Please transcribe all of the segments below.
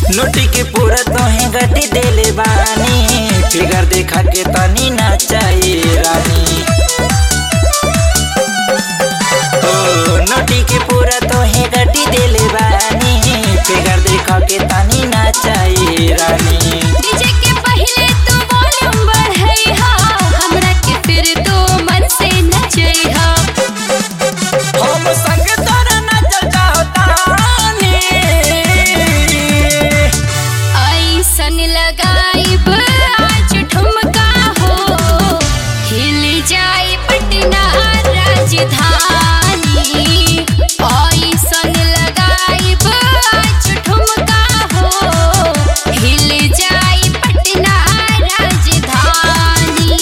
नोटी के पूरा तोहे गड्डी देले बानी, फिगर देखा के तनी नाचाई रानी। ओ नोटी के पूरा तोहे गड्डी देले बानी, फिगर देखा के तनी नाचाई रानी। डीजे के पहले तो वॉल्यूम बढ़ाई हा, हमरा के फिर तो मन से नचई हा। हम संग तोरा नाचल चाहतानी, ऐसन लगाइब आज ठुमका हो, हिल जाए पटना राजधानी। ऐसन लगाइब आज ठुमका हो, हिल जाए पटना राजधानी।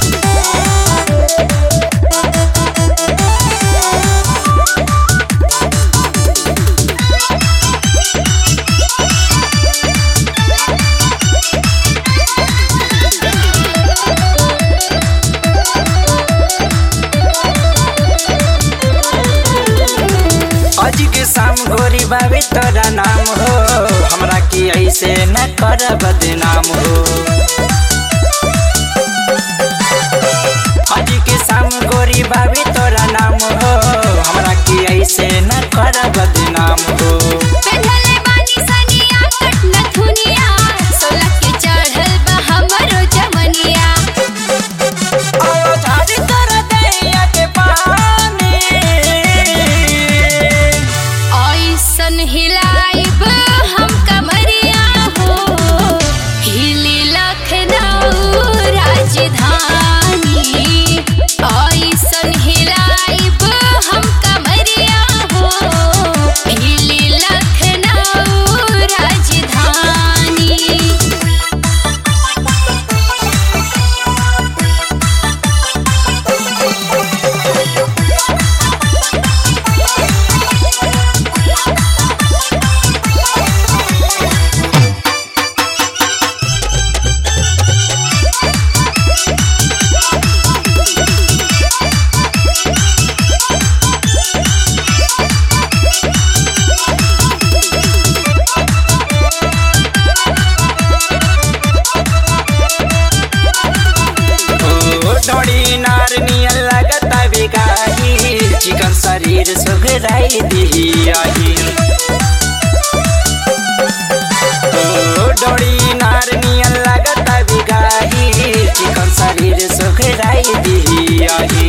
आज के शाम गोरी बाबे तोरा नाम हो, हमरा की ऐसे न कर बदनाम हो। आज के शाम गोरी बाबे तोरा नाम हो, हमरा की ऐसे न कर बदनाम हो। पेन्हले बानी सनिया कट नथुनिया, 16 के चढ़ल बा हमरो जवनिया। आओ झाड़ी तोरा दैया के पानी, ऐसन हिलाइब हम कमरिया हो, हिली लखनऊ राजधानी। ऐसन हिलाइब हम कमरिया हो, हिली लखनऊ राजधानी। ओ डोरी नार नियन लगता बेगाही, चिकन शरीर सुगराई दिही। ओ डोरी नार नियन लगता बेगाही, चिकन शरीर सुगराई दिही।